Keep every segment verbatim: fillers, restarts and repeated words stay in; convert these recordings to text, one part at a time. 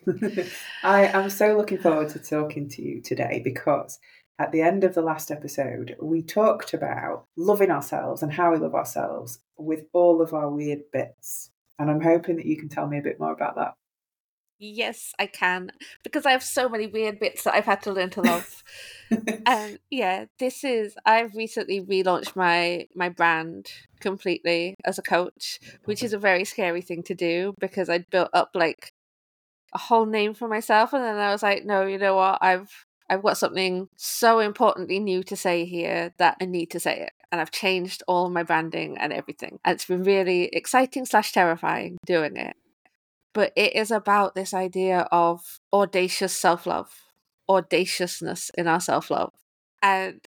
I am so looking forward to talking to you today because at the end of the last episode, we talked about loving ourselves and how we love ourselves with all of our weird bits. And I'm hoping that you can tell me a bit more about that. Yes, I can, because I have so many weird bits that I've had to learn to love. And yeah, this is I've recently relaunched my my brand completely as a coach, which is a very scary thing to do because I'd built up like a whole name for myself, and then I was like, no, you know what? I've I've got something so importantly new to say here that I need to say it. And I've changed all my branding and everything. And it's been really exciting slash terrifying doing it. But it is about this idea of audacious self-love, audaciousness in our self-love. And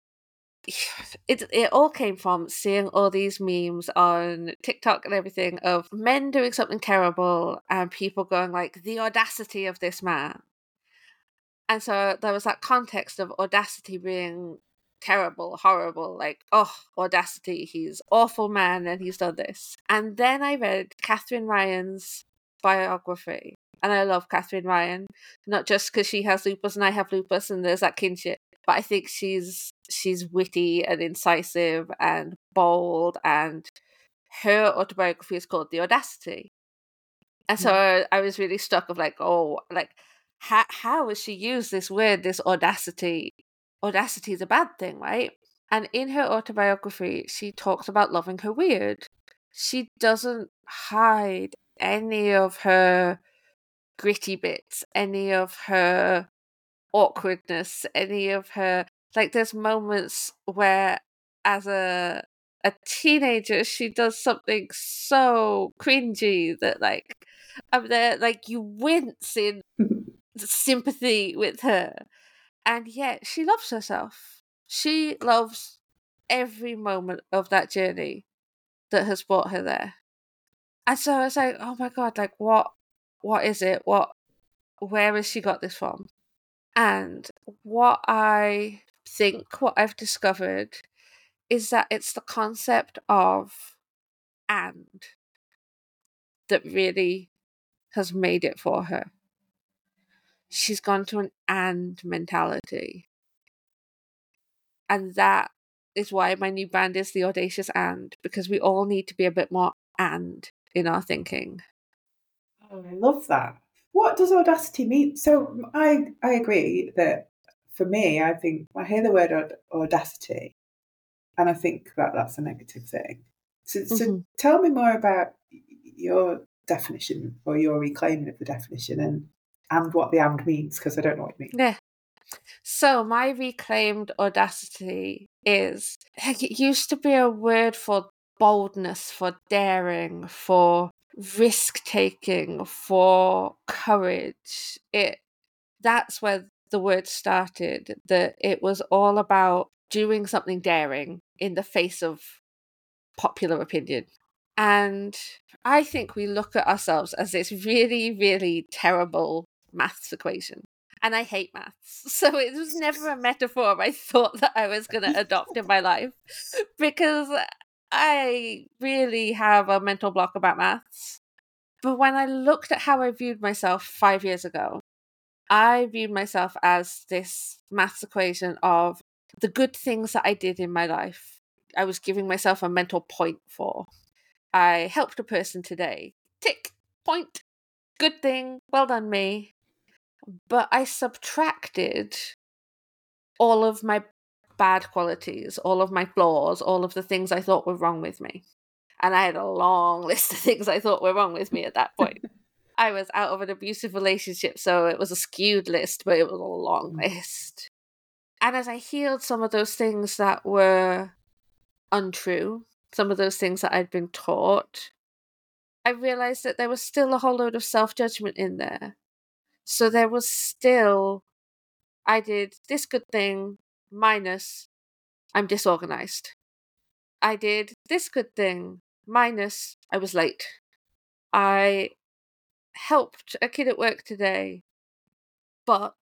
it it all came from seeing all these memes on TikTok and everything of men doing something terrible and people going like, the audacity of this man. And so there was that context of audacity being terrible, horrible, like, oh, audacity, he's awful man and he's done this. And then I read Catherine Ryan's biography. And I love Catherine Ryan, not just because she has lupus and I have lupus and there's that kinship, but I think she's she's witty and incisive and bold, and her autobiography is called The Audacity. And so mm. I was really struck of like, oh, like, how how has she used this word, this audacity? Audacity is a bad thing, right? And in her autobiography, she talks about loving her weird. She doesn't hide any of her gritty bits, any of her awkwardness, any of her, like, there's moments where as a a teenager she does something so cringy that like I'm there, like, you wince in sympathy with her, and yet she loves herself. She loves every moment of that journey that has brought her there. And so I was like, oh my god, like, what what is it? What where has she got this from? And what I think, what I've discovered is that it's the concept of and that really has made it for her. She's gone to an and mentality. And that is why my new brand is The Audacious And, because we all need to be a bit more and in our thinking. Oh, I love that. What does audacity mean? So I I agree that for me, I think I hear the word audacity and I think that that's a negative thing. So, so mm-hmm. Tell me more about your definition or your reclaiming of the definition and, and what the and means, because I don't know what it means. Yeah. So my reclaimed audacity is, it used to be a word for boldness, for daring, for risk-taking, for courage. It that's where the word started, that it was all about doing something daring in the face of popular opinion. And I think we look at ourselves as this really, really terrible maths equation. And I hate maths. So it was never a metaphor I thought that I was going to adopt in my life, because I really have a mental block about maths. But when I looked at how I viewed myself five years ago, I viewed myself as this maths equation of the good things that I did in my life. I was giving myself a mental point for. I helped a person today. Tick, point, good thing, well done me. But I subtracted all of my bad qualities, all of my flaws, all of the things I thought were wrong with me. And I had a long list of things I thought were wrong with me at that point. I was out of an abusive relationship, so it was a skewed list, but it was a long list. And as I healed some of those things that were untrue, some of those things that I'd been taught, I realized that there was still a whole load of self-judgment in there. So there was still, I did this good thing minus I'm disorganized. I did this good thing minus I was late. I helped a kid at work today, but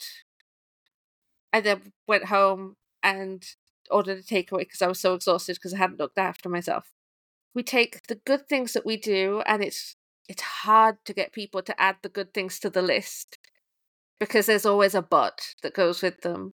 I then went home and ordered a takeaway because I was so exhausted because I hadn't looked after myself. We take the good things that we do and it's it's hard to get people to add the good things to the list because there's always a but that goes with them.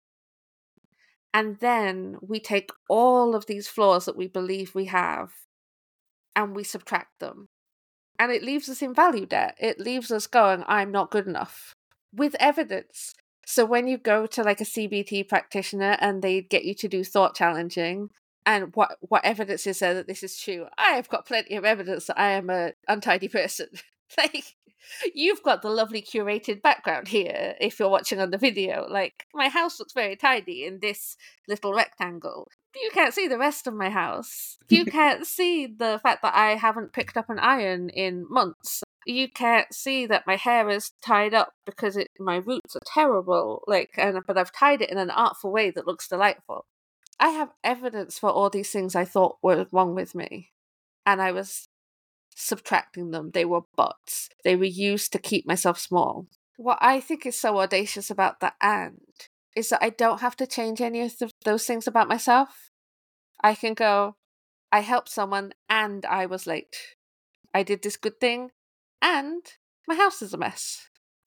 And then we take all of these flaws that we believe we have and we subtract them. And it leaves us in value debt. It leaves us going, I'm not good enough, with evidence. So when you go to like a C B T practitioner and they get you to do thought challenging, and what, what evidence is there that this is true? I have got plenty of evidence that I am an untidy person. Like, you've got the lovely curated background here if you're watching on the video. Like, my house looks very tidy in this little rectangle. You can't see the rest of my house. You can't see the fact that I haven't picked up an iron in months. You can't see that my hair is tied up because it, my roots are terrible. Like, and but I've tied it in an artful way that looks delightful. I have evidence for all these things I thought were wrong with me, and I was subtracting them. They were bots. They were used to keep myself small. What I think is so audacious about the and is that I don't have to change any of the, those things about myself. I can go, I helped someone and I was late. I did this good thing and my house is a mess.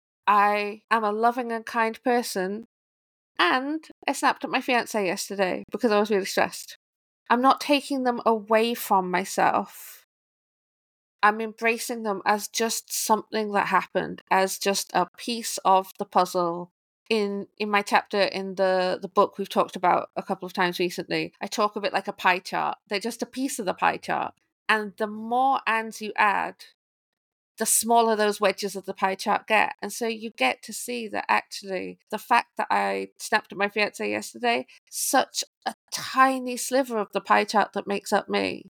I am a loving and kind person and I snapped at my fiancé yesterday because I was really stressed. I'm not taking them away from myself. I'm embracing them as just something that happened, as just a piece of the puzzle. In in my chapter in the, the book we've talked about a couple of times recently, I talk of it like a pie chart. They're just a piece of the pie chart. And the more ands you add, the smaller those wedges of the pie chart get. And so you get to see that actually the fact that I snapped at my fiancé yesterday, such a tiny sliver of the pie chart that makes up me.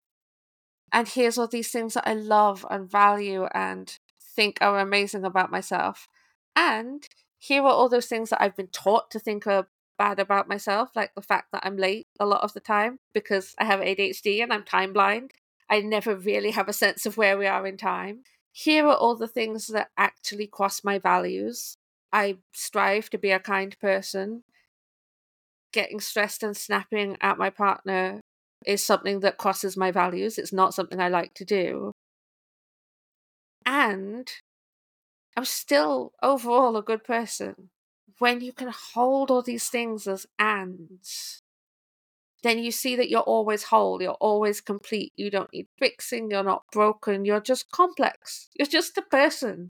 And here's all these things that I love and value and think are amazing about myself. And here are all those things that I've been taught to think are bad about myself, like the fact that I'm late a lot of the time because I have A D H D and I'm time blind. I never really have a sense of where we are in time. Here are all the things that actually cross my values. I strive to be a kind person. Getting stressed and snapping at my partner is something that crosses my values. It's not something I like to do. And I'm still overall a good person. When you can hold all these things as ands, then you see that you're always whole, you're always complete. You don't need fixing, you're not broken, you're just complex. You're just a person.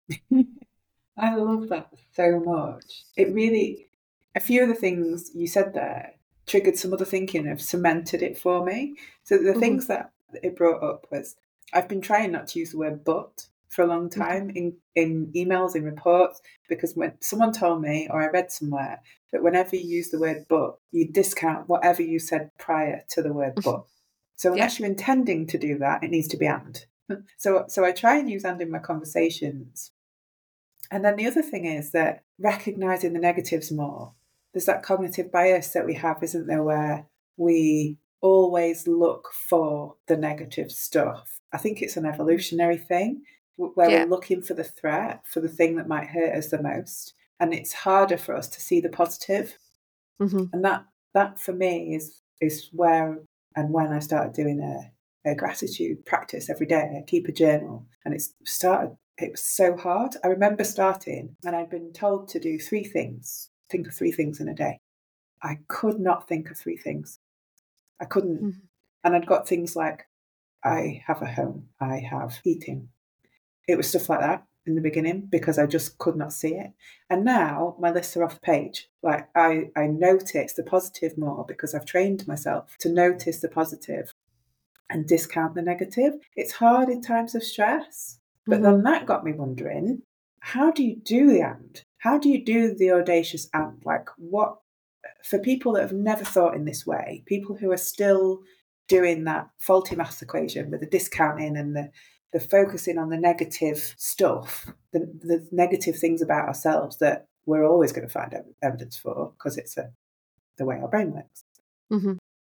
I love that so much. It really, a few of the things you said there triggered some other thinking, have cemented it for me. So the mm-hmm. things that it brought up was, I've been trying not to use the word but for a long time mm-hmm. in, in emails, in reports, because when someone told me, or I read somewhere, that whenever you use the word but, you discount whatever you said prior to the word but. So unless yeah. you're intending to do that, it needs to be and. So, so I try and use and in my conversations. And then the other thing is that recognizing the negatives more. There's that cognitive bias that we have, isn't there, where we always look for the negative stuff. I think it's an evolutionary thing where yeah. we're looking for the threat, for the thing that might hurt us the most. And it's harder for us to see the positive. Mm-hmm. And that, that for me is, is where and when I started doing a, a gratitude practice every day. I keep a journal and it's started. It was so hard. I remember starting and I'd been told to do three things, think of three things in a day. I could not think of three things. I couldn't. Mm-hmm. And I'd got things like, I have a home, I have eating. It was stuff like that in the beginning because I just could not see it. And now my lists are off the page. Like I, I notice the positive more because I've trained myself to notice the positive and discount the negative. It's hard in times of stress. But mm-hmm. then that got me wondering, how do you do the and? How do you do the audacious and? Like what, for people that have never thought in this way, people who are still doing that faulty maths equation with the discounting and the, the focusing on the negative stuff, the, the negative things about ourselves that we're always going to find evidence for because it's a, the way our brain works. Mm-hmm.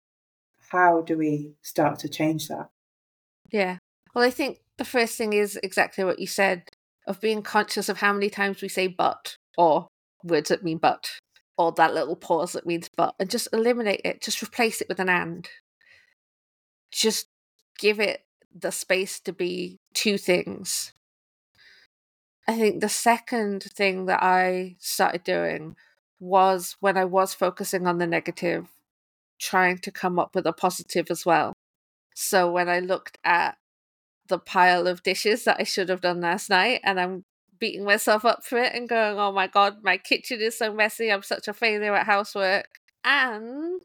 How do we start to change that? Yeah. Well, I think the first thing is exactly what you said, of being conscious of how many times we say but, or words that mean but, or that little pause that means but, and just eliminate it. Just replace it with an and. Just give it the space to be two things. I think the second thing that I started doing was when I was focusing on the negative, trying to come up with a positive as well. So when I looked at the pile of dishes that I should have done last night and I'm beating myself up for it and going, oh my God, my kitchen is so messy. I'm such a failure at housework. And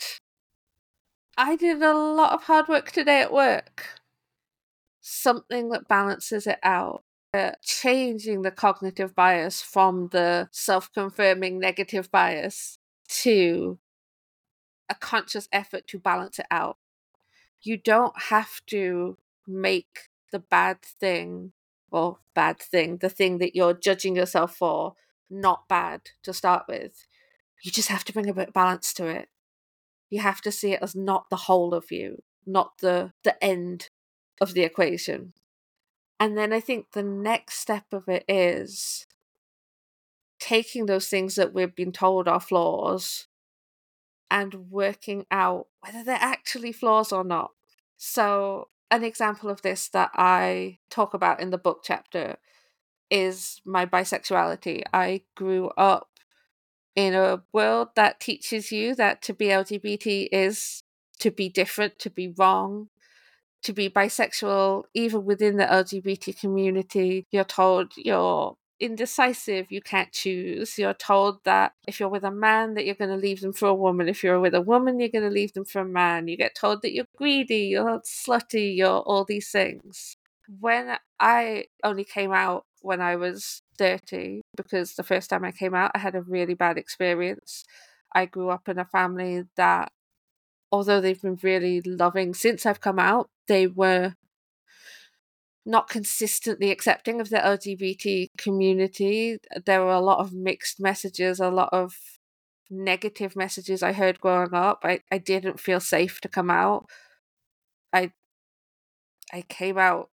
I did a lot of hard work today at work. Something that balances it out. Uh, changing the cognitive bias from the self-confirming negative bias to a conscious effort to balance it out. You don't have to make the bad thing, or bad thing, the thing that you're judging yourself for, not bad to start with. You just have to bring a bit of balance to it. You have to see it as not the whole of you, not the the end of the equation. And then I think the next step of it is taking those things that we've been told are flaws and working out whether they're actually flaws or not. So an example of this that I talk about in the book chapter is my bisexuality. I grew up in a world that teaches you that to be L G B T is to be different, to be wrong. To be bisexual, even within the L G B T community, you're told you're indecisive, you can't choose. You're told that if you're with a man, that you're going to leave them for a woman. If you're with a woman, you're going to leave them for a man. You get told that you're greedy, you're slutty, you're all these things. When I only came out when I was thirty, because the first time I came out, I had a really bad experience. I grew up in a family that, although they've been really loving since I've come out, they were not consistently accepting of the L G B T community. There were a lot of mixed messages, a lot of negative messages I heard growing up. I, I didn't feel safe to come out. I I came out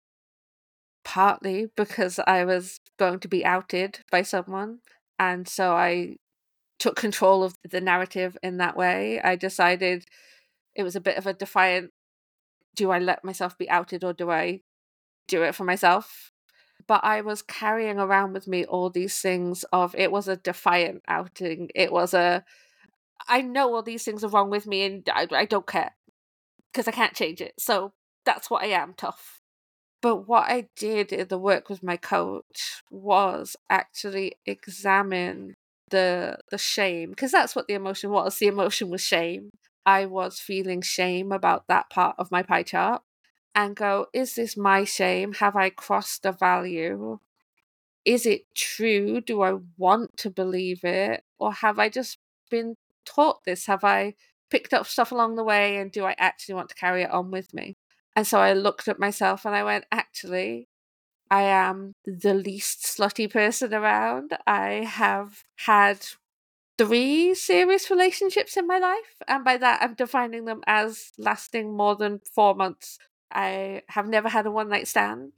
partly because I was going to be outed by someone. And so I took control of the narrative in that way. I decided it was a bit of a defiant, do I let myself be outed or do I do it for myself? But I was carrying around with me all these things of, it was a defiant outing. It was a, I know all these things are wrong with me and I, I don't care because I can't change it. So that's what I am, tough. But what I did in the work with my coach was actually examine the the shame, because that's what the emotion was. The emotion was shame. I was feeling shame about that part of my pie chart and go, is this my shame? Have I crossed a value? Is it true? Do I want to believe it? Or have I just been taught this? Have I picked up stuff along the way and do I actually want to carry it on with me? And so I looked at myself and I went, actually, I am the least slutty person around. I have had three serious relationships in my life. And by that, I'm defining them as lasting more than four months. I have never had a one-night stand.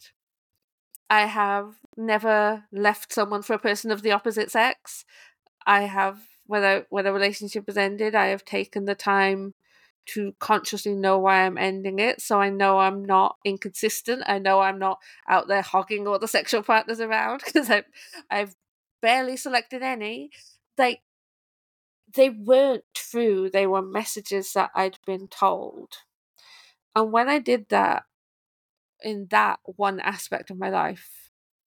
I have never left someone for a person of the opposite sex. I have, when, I, when a relationship has ended, I have taken the time to consciously know why I'm ending it. So I know I'm not inconsistent. I know I'm not out there hogging all the sexual partners around because I've, I've barely selected any. Like, they weren't true. They were messages that I'd been told. And when I did that, in that one aspect of my life,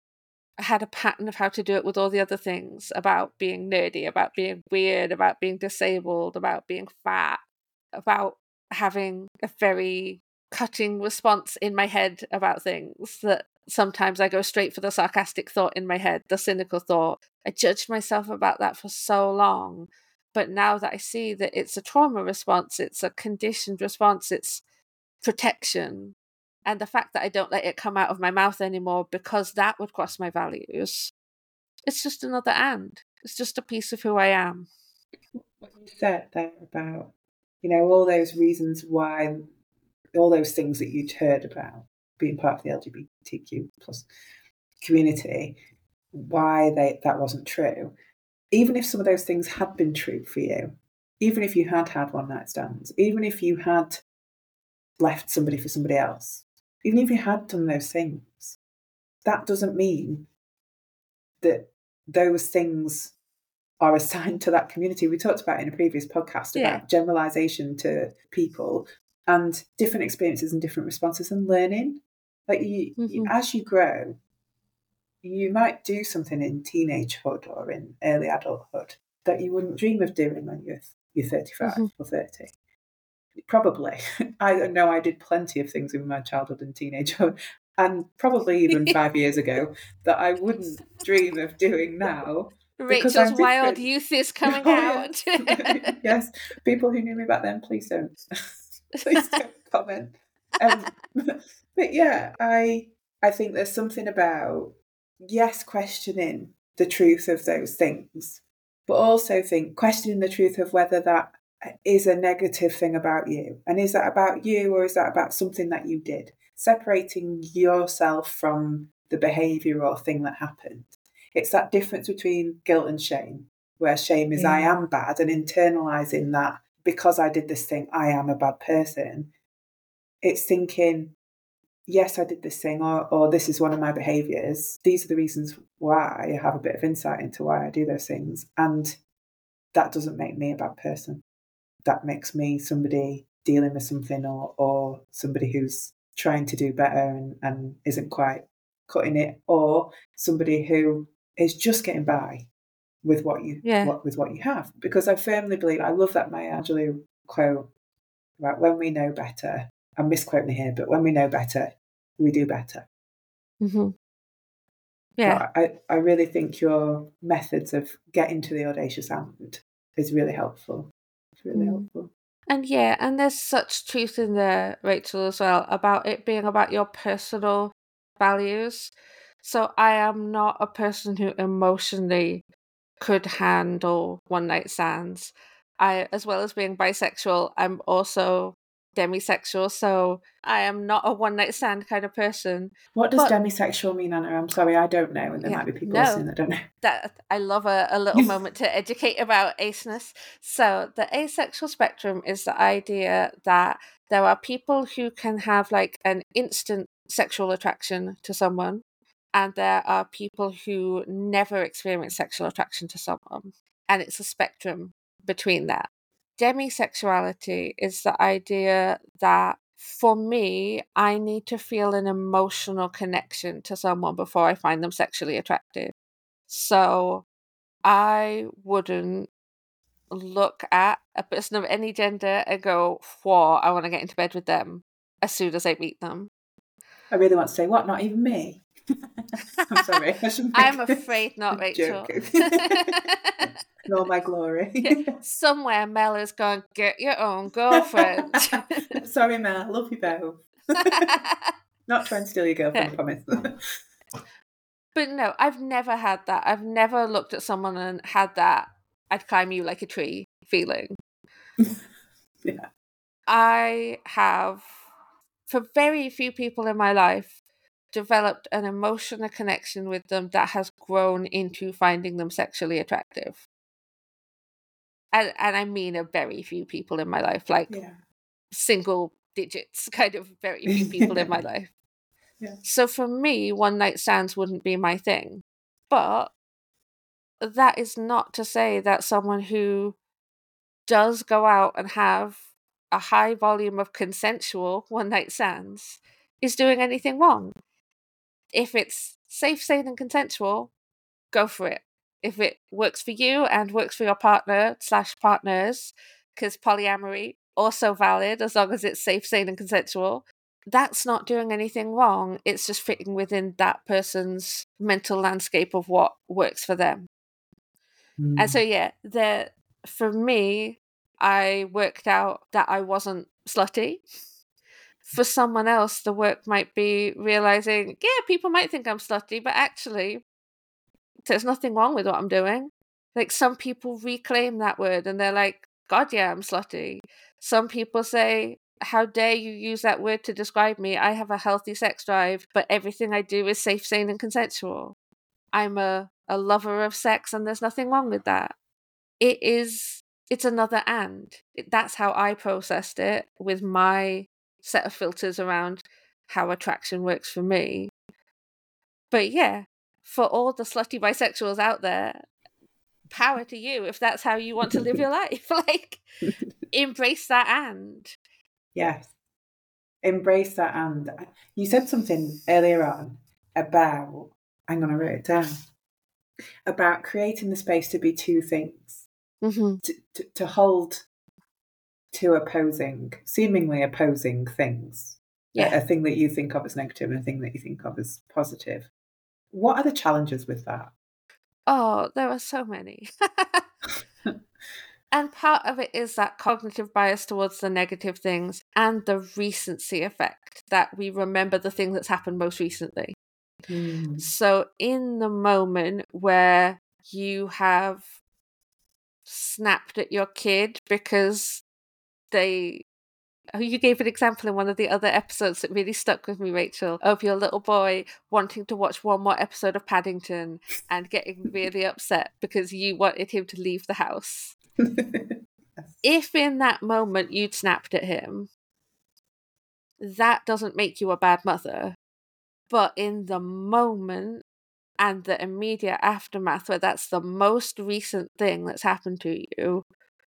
I had a pattern of how to do it with all the other things, about being nerdy, about being weird, about being disabled, about being fat, about having a very cutting response in my head about things, that sometimes I go straight for the sarcastic thought in my head, the cynical thought. I judged myself about that for so long. But now that I see that it's a trauma response, it's a conditioned response, it's protection, and the fact that I don't let it come out of my mouth anymore because that would cross my values, it's just another and. It's just a piece of who I am. What you said there about, you know, all those reasons why, all those things that you'd heard about being part of the L G B T Q plus community, why they that wasn't true. Even if some of those things had been true for you, even if you had had one night stands, even if you had left somebody for somebody else, even if you had done those things, that doesn't mean that those things are assigned to that community. We talked about in a previous podcast Yeah. about generalization to people and different experiences and different responses and learning. Like you, Mhm. as you grow, you might do something in teenagehood or in early adulthood that you wouldn't dream of doing when you're you're thirty-five Mhm. or thirty. Probably. I know I did plenty of things in my childhood and teenagehood, and probably even five years ago, that I wouldn't dream of doing now because Rachel's I'm wild different. youth is coming Oh, out. yes. Yes, people who knew me back then, please don't, please don't comment. Um, but yeah, I I think there's something about, yes, questioning the truth of those things, but also think questioning the truth of whether that is a negative thing about you, and is that about you or is that about something that you did? Separating yourself from the behaviour or thing that happened. It's that difference between guilt and shame, where shame is Yeah. I am bad, and internalising that because I did this thing, I am a bad person. It's thinking, yes, I did this thing, or, or this is one of my behaviours. These are the reasons why. I have a bit of insight into why I do those things. And that doesn't make me a bad person. That makes me somebody dealing with something, or, or somebody who's trying to do better and, and isn't quite cutting it, or somebody who is just getting by with what you Yeah. what with what you have. Because I firmly believe, I love that Maya Angelou quote about when we know better. I'm misquoting here, but when we know better, we do better. Mm-hmm. Yeah. But I, I really think your methods of getting to the audacious and is really helpful. It's really mm. helpful. And yeah, and there's such truth in there, Rachel, as well, about it being about your personal values. So I am not a person who emotionally could handle one night stands. I, as well as being bisexual, I'm also demisexual, so I am not a one night stand kind of person. What does but, demisexual mean, Anna? I'm sorry, I don't know, and there yeah, might be people no, listening that don't know. That I love a, a little moment to educate about aceness. So the asexual spectrum is the idea that there are people who can have like an instant sexual attraction to someone, and there are people who never experience sexual attraction to someone, and it's a spectrum between that. Demisexuality is the idea that for me, I need to feel an emotional connection to someone before I find them sexually attractive. So I wouldn't look at a person of any gender and go, whoa, I want to get into bed with them as soon as I meet them. I really want to say, what, not even me? I'm sorry. I shouldn't I'm afraid not, Rachel. In all my glory. Yeah. Somewhere Mel is going, get your own girlfriend. Sorry, Mel. Love you both. Not trying to steal your girlfriend, I promise. But no, I've never had that. I've never looked at someone and had that I'd climb you like a tree feeling. Yeah. I have, for very few people in my life, developed an emotional connection with them that has grown into finding them sexually attractive. And and I mean a very few people in my life, like yeah. single digits, kind of very few people in my life. Yeah. So for me, one night stands wouldn't be my thing. But that is not to say that someone who does go out and have a high volume of consensual one night stands is doing anything wrong. If it's safe, sane, and consensual, go for it. If it works for you and works for your partner slash partners, because polyamory also valid as long as it's safe, sane, and consensual, that's not doing anything wrong. It's just fitting within that person's mental landscape of what works for them. Mm. And so, yeah, the for me, I worked out that I wasn't slutty. For someone else, the work might be realizing, yeah, people might think I'm slutty, but actually, there's nothing wrong with what I'm doing. Like, some people reclaim that word and they're like, God, yeah, I'm slutty. Some people say, how dare you use that word to describe me? I have a healthy sex drive, but everything I do is safe, sane, and consensual. I'm a, a lover of sex, and there's nothing wrong with that. It is, it's another and. It, that's how I processed it with my set of filters around how attraction works for me. But yeah, for all the slutty bisexuals out there, power to you if that's how you want to live your life. Like, embrace that. And Yes, embrace that. And you said something earlier on about, I'm going to write it down, about creating the space to be two things, mm-hmm. to, to, to hold two opposing, seemingly opposing things. Yeah. A, a thing that you think of as negative and a thing that you think of as positive. What are the challenges with that? Oh, there are so many. And part of it is that cognitive bias towards the negative things and the recency effect, that we remember the thing that's happened most recently. Mm. So in the moment where you have snapped at your kid because they... Oh, you gave an example in one of the other episodes that really stuck with me, Rachel, of your little boy wanting to watch one more episode of Paddington and getting really upset because you wanted him to leave the house. Yes. If in that moment you'd snapped at him, that doesn't make you a bad mother. But in the moment and the immediate aftermath, where that's the most recent thing that's happened to you,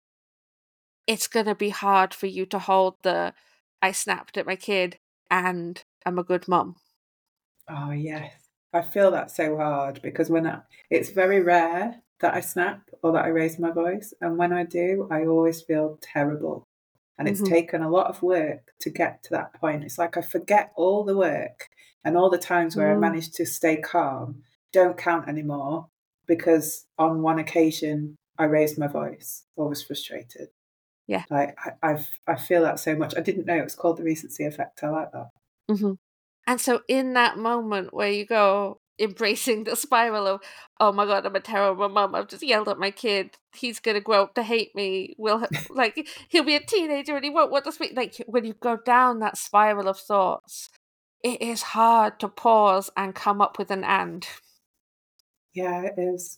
it's going to be hard for you to hold the, I snapped at my kid and I'm a good mum. Oh, yes. I feel that so hard because when I, it's very rare that I snap or that I raise my voice. And when I do, I always feel terrible. And it's Mhm. taken a lot of work to get to that point. It's like I forget all the work, and all the times where I Mm. managed to stay calm don't count anymore because on one occasion I raised my voice or was frustrated. Yeah. Like I, I, I feel that so much. I didn't know it was called the recency effect. I like that. Mhm. And so in that moment where you go embracing the spiral of, oh my God, I'm a terrible mum, I've just yelled at my kid, he's going to grow up to hate me, will like he'll be a teenager and he won't want to speak. Like, when you go down that spiral of thoughts, it is hard to pause and come up with an and. Yeah, it is.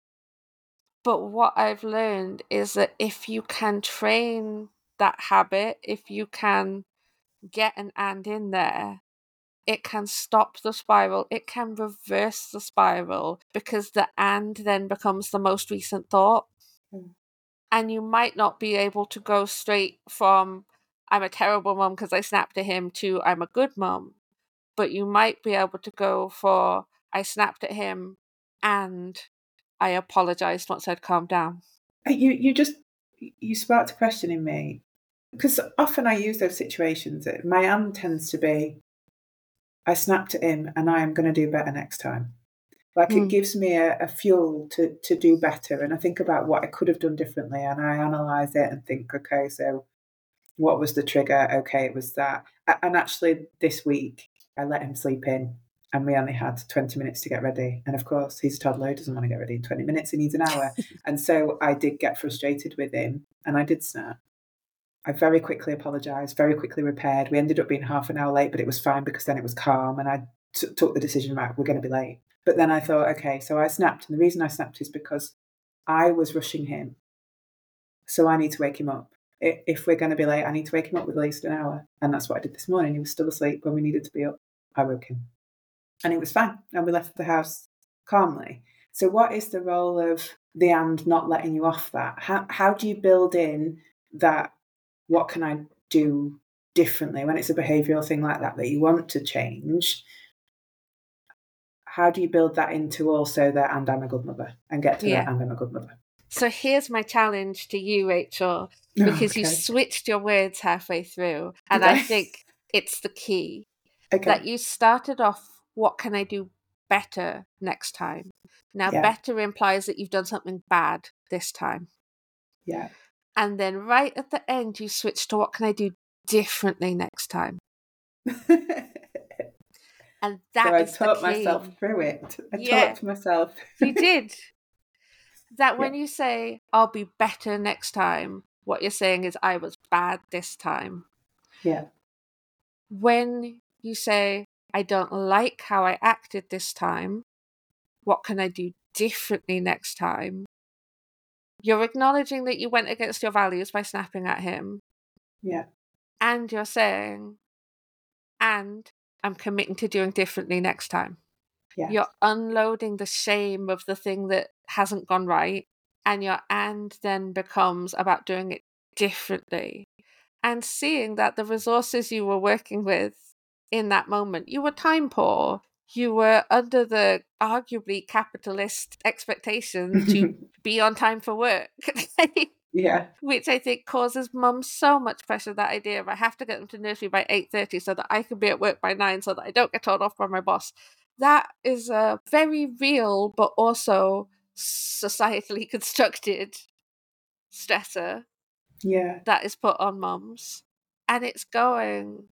But what I've learned is that if you can train that habit, if you can get an and in there, it can stop the spiral. It can reverse the spiral because the and then becomes the most recent thought. Mm. And you might not be able to go straight from, I'm a terrible mum because I snapped at him, to I'm a good mum. But you might be able to go for, I snapped at him and I apologized once I'd calmed down. You, you just, you sparked a question in me. Because often I use those situations. My and tends to be, I snapped at him and I am going to do better next time. Like Mm. it gives me a, a fuel to, to do better. And I think about what I could have done differently and I analyse it and think, okay, so what was the trigger? Okay, it was that. And actually this week I let him sleep in and we only had twenty minutes to get ready. And of course, he's a toddler, he doesn't want to get ready in twenty minutes, he needs an hour. And so I did get frustrated with him and I did snap. I very quickly apologised, very quickly repaired. We ended up being half an hour late, but it was fine because then it was calm and I t- took the decision, right, we're going to be late. But then I thought, okay, so I snapped. And the reason I snapped is because I was rushing him. So I need to wake him up. If we're going to be late, I need to wake him up with at least an hour. And that's what I did this morning. He was still asleep when we needed to be up. I woke him. And it was fine. And we left the house calmly. So what is the role of the and not letting you off that? How, how do you build in that, what can I do differently when it's a behavioural thing like that that you want to change? How do you build that into also that and I'm a good mother and get to Yeah. that and I'm a good mother? So here's my challenge to you, Rachel, because okay. you switched your words halfway through. And Did I I? think it's the key. Okay. That you started off, what can I do better next time? Now, Yeah. better implies that you've done something bad this time. Yeah. And then right at the end, you switch to, what can I do differently next time? And that so I is taught the key. myself through it. I Yeah, taught myself. you did. That when Yeah. you say, I'll be better next time, what you're saying is, I was bad this time. Yeah. When you say, I don't like how I acted this time, what can I do differently next time? You're acknowledging that you went against your values by snapping at him. Yeah. And you're saying, and I'm committing to doing differently next time. Yes. You're unloading the shame of the thing that hasn't gone right, and your and then becomes about doing it differently and seeing that the resources you were working with in that moment, you were time poor. You were under the arguably capitalist expectation to be on time for work. Yeah. Which I think causes mums so much pressure, that idea of I have to get them to nursery by eight thirty so that I can be at work by nine so that I don't get told off by my boss. That is a very real but also societally constructed stressor Yeah. that is put on mums. And it's going,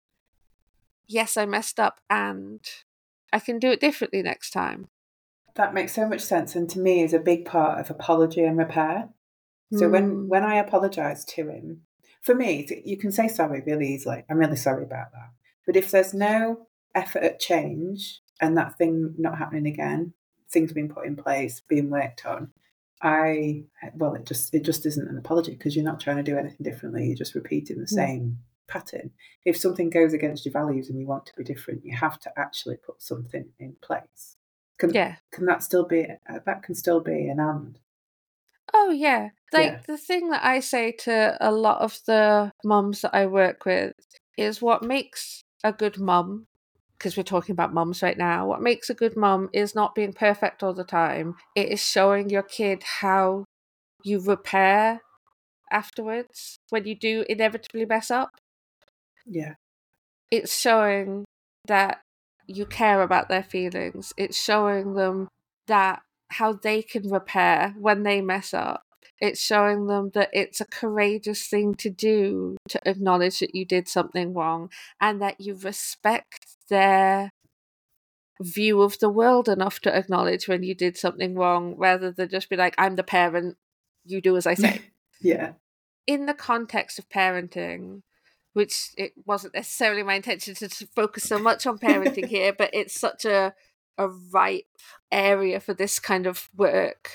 yes, I messed up and I can do it differently next time. That makes so much sense, and to me is a big part of apology and repair. So Mm. when, when I apologise to him, for me, you can say sorry really easily. I'm really sorry about that. But if there's no effort at change and that thing not happening again, things being put in place, being worked on, I well, it just it just isn't an apology, because you're not trying to do anything differently. You're just repeating the same pattern. If something goes against your values and you want to be different, you have to actually put something in place. Can, Yeah. can that still be that can still be an and? Oh, yeah. Like, Yeah. the thing that I say to a lot of the mums that I work with is what makes a good mum, because we're talking about mums right now, what makes a good mum is not being perfect all the time. It is showing your kid how you repair afterwards when you do inevitably mess up. Yeah. It's showing that you care about their feelings. It's showing them that how they can repair when they mess up. It's showing them that it's a courageous thing to do to acknowledge that you did something wrong, and that you respect their view of the world enough to acknowledge when you did something wrong, rather than just be like, I'm the parent, you do as I say. Yeah. In the context of parenting, which it wasn't necessarily my intention to, to focus so much on parenting here, but it's such a a ripe area for this kind of work.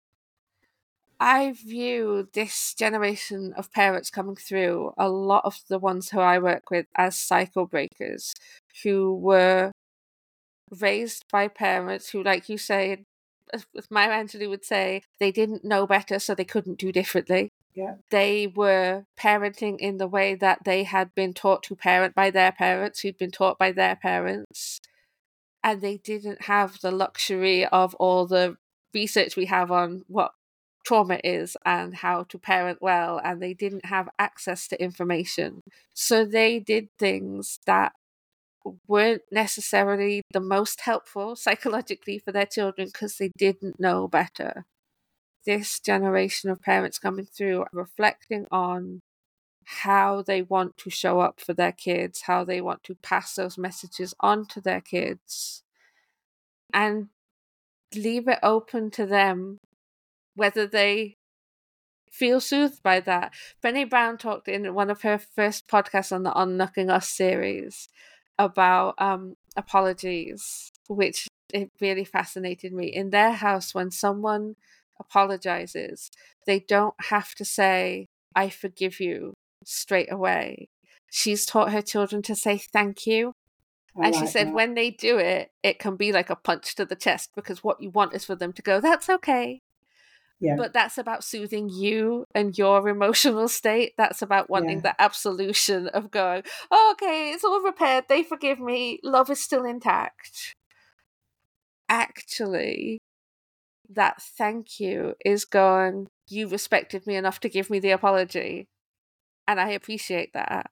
I view this generation of parents coming through, a lot of the ones who I work with, as cycle breakers, who were raised by parents who, like you say, as Maya Angelou would say, they didn't know better, so they couldn't do differently. Yeah. They were parenting in the way that they had been taught to parent by their parents, who'd been taught by their parents. And they didn't have the luxury of all the research we have on what trauma is and how to parent well. And they didn't have access to information. So they did things that weren't necessarily the most helpful psychologically for their children because they didn't know better. This generation of parents coming through are reflecting on how they want to show up for their kids, how they want to pass those messages on to their kids, and leave it open to them whether they feel soothed by that. Brené Brown talked in one of her first podcasts on the Unknocking Us series about um, apologies, which it really fascinated me. In their house, when someone apologizes, they don't have to say, I forgive you, straight away. She's taught her children to say thank you. I And she like said that. when they do it, it can be like a punch to the chest, because what you want is for them to go, that's okay. Yeah. But that's about soothing you and your emotional state. That's about wanting Yeah. the absolution of going, oh, okay, it's all repaired. They forgive me. Love is still intact. Actually, that thank you is going, you respected me enough to give me the apology. And I appreciate that.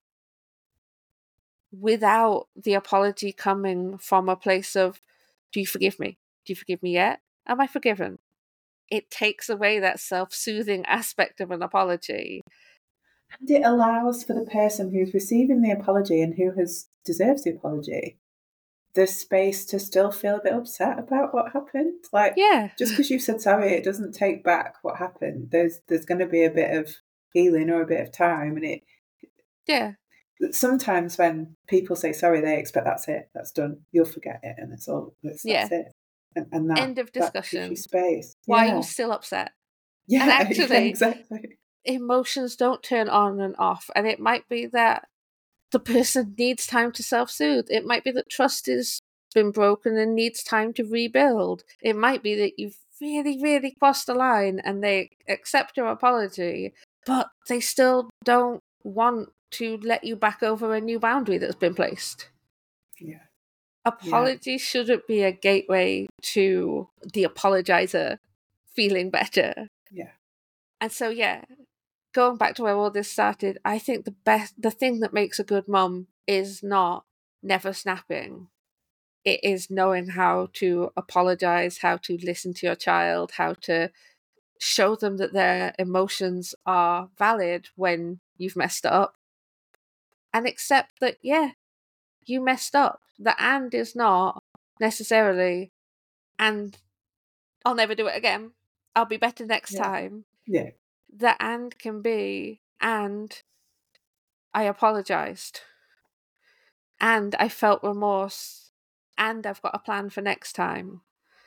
Without the apology coming from a place of, do you forgive me? Do you forgive me yet? Am I forgiven? It takes away that self-soothing aspect of an apology. And it allows for the person who's receiving the apology and who has deserves the apology the space to still feel a bit upset about what happened. Like, yeah. just because you said sorry, it doesn't take back what happened. There's there's going to be a bit of healing or a bit of time, and it. Yeah. Sometimes when people say sorry, they expect that's it, that's done. You'll forget it, and it's all. It's, Yeah. That's it. And, and that end of that discussion. gives you space. Why yeah. are you still upset? Yeah, and actually, exactly. Emotions don't turn on and off, and it might be that the person needs time to self-soothe. It might be that trust has been broken and needs time to rebuild. It might be that you've really, really crossed the line and they accept your apology, but they still don't want to let you back over a new boundary that's been placed. Yeah. Apology yeah. shouldn't be a gateway to the apologizer feeling better. Yeah. And so, yeah, going back to where all this started, I think the best, the thing that makes a good mum is not never snapping. It is knowing how to apologize, how to listen to your child, how to show them that their emotions are valid when you've messed up, and accept that, yeah, you messed up. The and is not necessarily, and I'll never do it again. I'll be better next yeah. time. Yeah. The and can be, and I apologized, and I felt remorse, and I've got a plan for next time,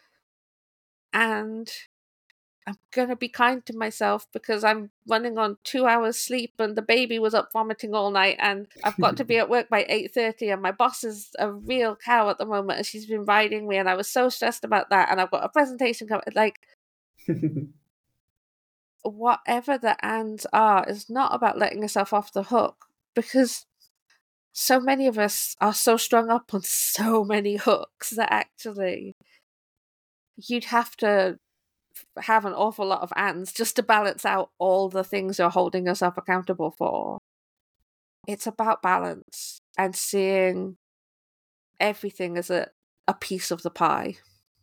and I'm gonna be kind to myself because I'm running on two hours sleep and the baby was up vomiting all night, and I've got to be at work by eight thirty, and my boss is a real cow at the moment and she's been riding me and I was so stressed about that, and I've got a presentation coming. Like, whatever the ands are is not about letting yourself off the hook, because so many of us are so strung up on so many hooks that actually you'd have to have an awful lot of ands just to balance out all the things you're holding yourself accountable for. It's about balance and seeing everything as a, a piece of the pie.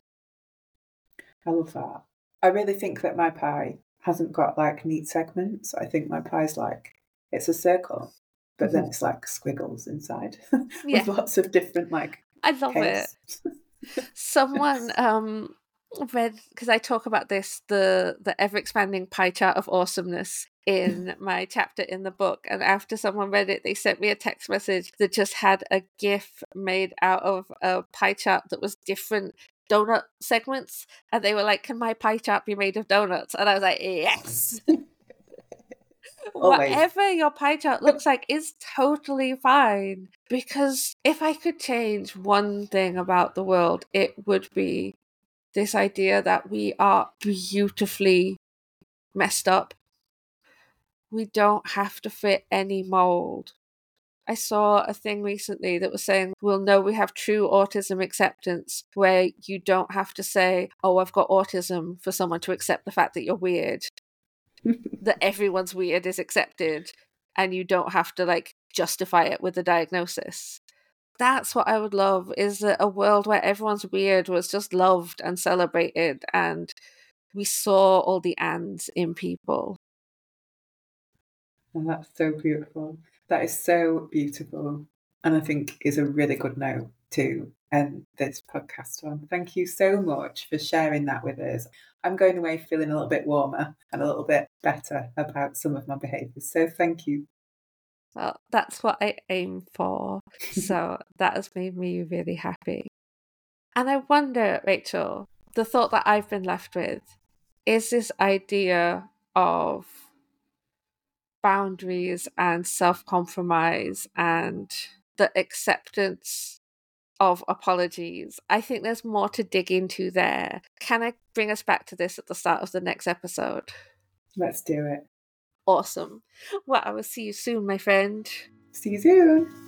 I love that. I really think that my pie hasn't got like neat segments. I think my pie's like, it's a circle, but mm-hmm. then it's like squiggles inside Yeah. with lots of different like I love chaos. It. Someone um read, because I talk about this, the the ever expanding pie chart of awesomeness in my chapter in the book, and after someone read it, they sent me a text message that just had a GIF made out of a pie chart that was different donut segments, and they were like, "Can my pie chart be made of donuts?" And I was like, yes. Whatever your pie chart looks like is totally fine, because if I could change one thing about the world, it would be this idea that we are beautifully messed up. We don't have to fit any mold. I saw a thing recently that was saying we'll know we have true autism acceptance, where you don't have to say, oh, I've got autism for someone to accept the fact that you're weird. That everyone's weird is accepted, and you don't have to like justify it with a diagnosis. That's what I would love, is that a world where everyone's weird was just loved and celebrated, and we saw all the ands in people. And that's so beautiful. That is so beautiful. And I think is a really good note to end this podcast on. Thank you so much for sharing that with us. I'm going away feeling a little bit warmer and a little bit better about some of my behaviours. So thank you. Well, that's what I aim for. So that has made me really happy. And I wonder, Rachel, the thought that I've been left with is this idea of boundaries and self-compromise and the acceptance of apologies. I think there's more to dig into there. Can I bring us back to this at the start of the next episode? Let's do it. Awesome. Well, I will see you soon, my friend. See you soon.